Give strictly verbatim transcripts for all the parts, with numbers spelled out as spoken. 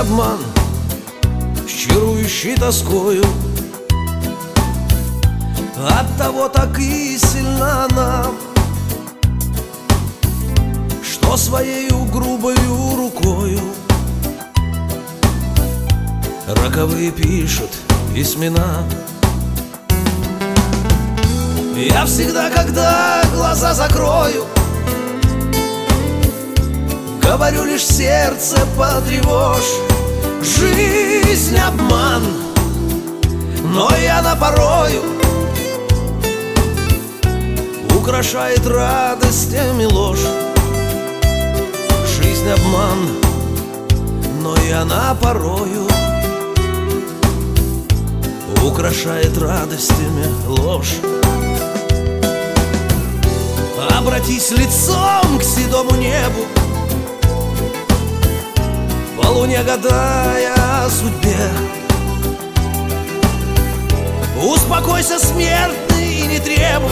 обман с чарующей тоскою. Оттого так и сильна она, что своею грубою рукою роковые пишут письмена. Я всегда, когда глаза закрою, говорю лишь сердце потревожь. Жизнь обман, но и она порою украшает радостями ложь. Жизнь обман, но и она порою украшает радостями ложь. Обратись лицом к седому небу, по луне гадая о судьбе. Успокойся, смертный, и не требуй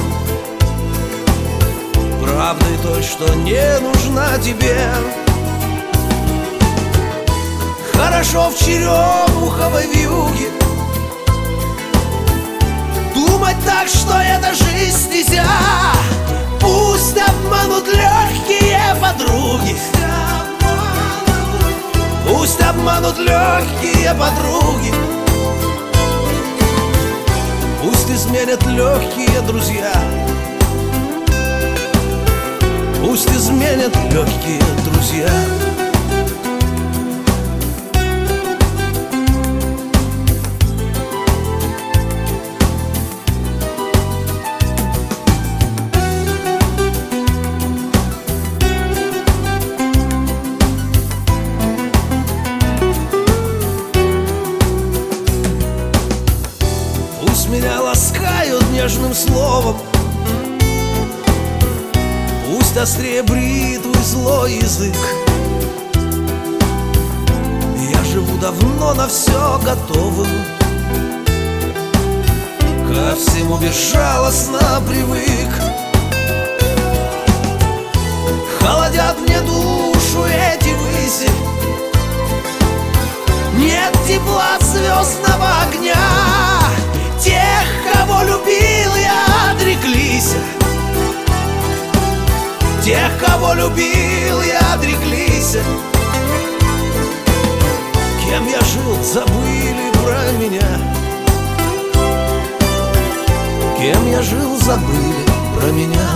правды той, что не нужна тебе. Хорошо в черемуховой вьюге думать так, что это жизнь нельзя. Пусть обманут легкие подруги, пусть обманут легкие подруги, пусть изменят легкие друзья, пусть изменят легкие друзья. Пусть меня ласкают нежным словом, пусть острее бритвы злой язык. Я живу давно на все готовым, ко всему безжалостно привык. Холодят мне душу эти выси, нет тепла от звездного огня. Тех, кого любил я, отреклись, тех, кого любил я, отреклись. Кем я жил, забыли про меня. Кем я жил, забыли про меня.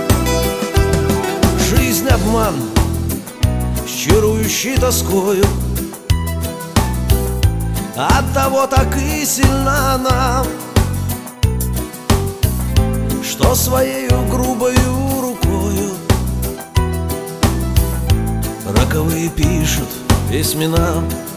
Жизнь обман с чарующей тоскою, оттого так и сильна она, что своею грубою рукою роковые пишут письмена.